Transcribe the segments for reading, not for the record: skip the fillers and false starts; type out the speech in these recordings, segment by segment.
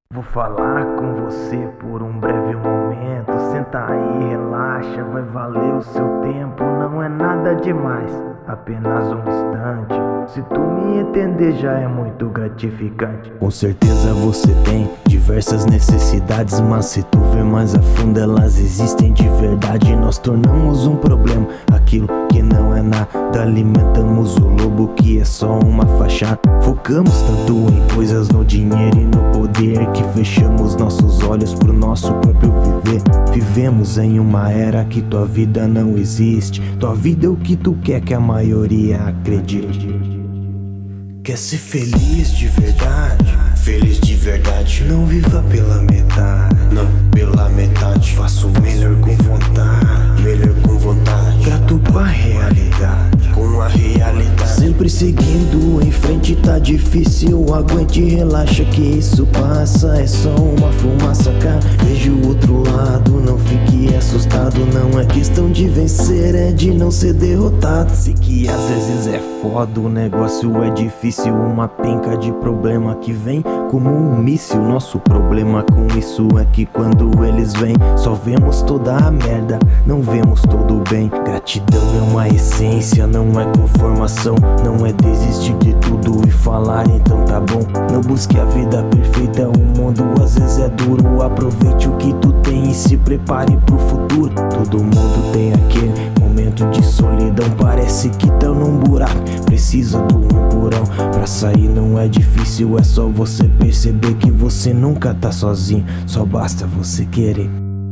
Vou falar com você por um breve momento. Senta aí, relaxa, vai valer o seu tempo. Não é nada demais, apenas um instante. Se tu me entender já é muito gratificante. Com certeza você tem diversas necessidades, mas se tu ver mais a fundo elas existem de verdade. Nós tornamos um problema aquilo que não é nada. Alimentamos o lobo que é só uma fachada. Focamos tanto em coisas, no dinheiro e no poder, que fechamos nossos olhos pro nosso próprio viver. Vivemos em uma era que tua vida não existe. Tua vida é o que tu quer que a maioria acredite. Quer ser feliz de verdade? Feliz de verdade. Não viva pela metade, não pela metade. Faça o melhor com vontade, melhor com vontade. Grato com a realidade, com a realidade. Sempre seguindo em frente, tá difícil. Aguente e relaxa que isso passa. É só uma fumaça, cara. Veja o outro lado, não fique assustado. Não é questão de vencer, é de não ser derrotado. Sei que às vezes é foda, o negócio é difícil. Uma penca de problema que vem como um míssil. Nosso problema com isso é que quando eles vêm só vemos toda a merda, não vemos todo o bem. Gratidão é uma essência, não é conformação. Não é desistir de tudo e falar então tá bom. Não busque a vida perfeita, o mundo às vezes é duro. Aproveite o que tu tem e se prepare pro futuro. Todo mundo tem aquele momento de solidão, parece que tão num buraco, precisa do empurrão. Pra sair não é difícil, é só você perceber que você nunca tá sozinho, só basta você querer.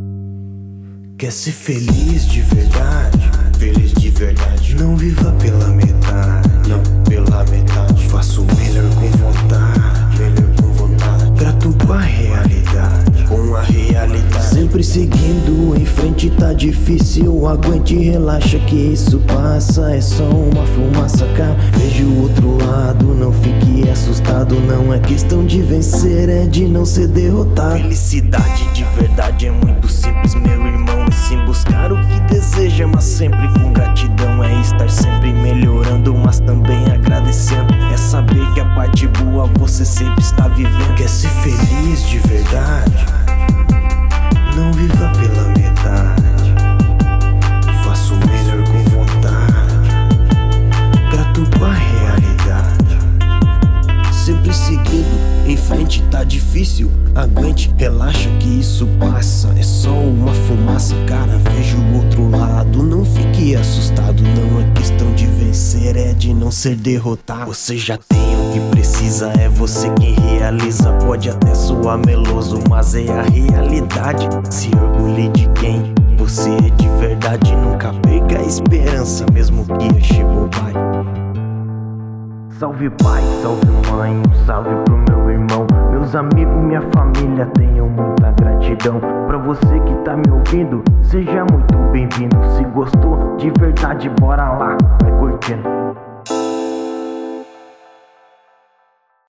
Quer ser feliz de verdade? Feliz de verdade. Não viva pela metade, não pela metade. Faça o melhor com vontade, melhor com vontade. Grato com a realidade, com a realidade. Sempre seguindo em frente, tá difícil. Aguente e relaxa que isso passa. É só uma fumaça, cara. Veja o outro lado, não fique assustado. Não é questão de vencer, é de não ser derrotado. Felicidade de verdade é muito simples, meu irmão. E sim buscar o que deseja, mas sempre com gratidão. É estar sempre melhorando, mas também agradecendo. É saber que a parte boa você sempre está vivendo. Quer ser feliz de verdade? Não viva pela metade. Faça o melhor com vontade. Grato com a realidade. Sempre seguindo em frente, tá difícil. Aguente, relaxa que isso passa. É só uma fumaça, cara. Veja o outro lado, não fique assustado. Não é questão de vencer, é de não ser derrotado. Você já tem o que precisa, é você quem realiza. Pode até soar meloso, mas é a realidade. Se orgulhe de quem você é de verdade. Nunca perca a esperança, mesmo que ache bobagem. Salve pai, salve mãe, um salve pro meu irmão. Meus amigos, minha família, tenham muita gratidão. Pra você que tá me ouvindo, seja muito bem-vindo. Se gostou de verdade, bora lá, vai curtindo.